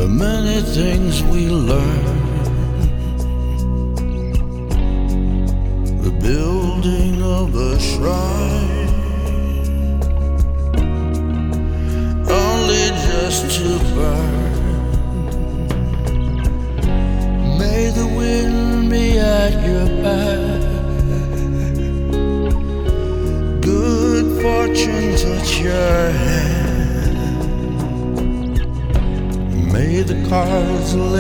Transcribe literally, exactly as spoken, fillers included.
the many things we learn, the building of a shrine, only just to burn. May the wind be at your back, good fortune touch your hand. May the cards lay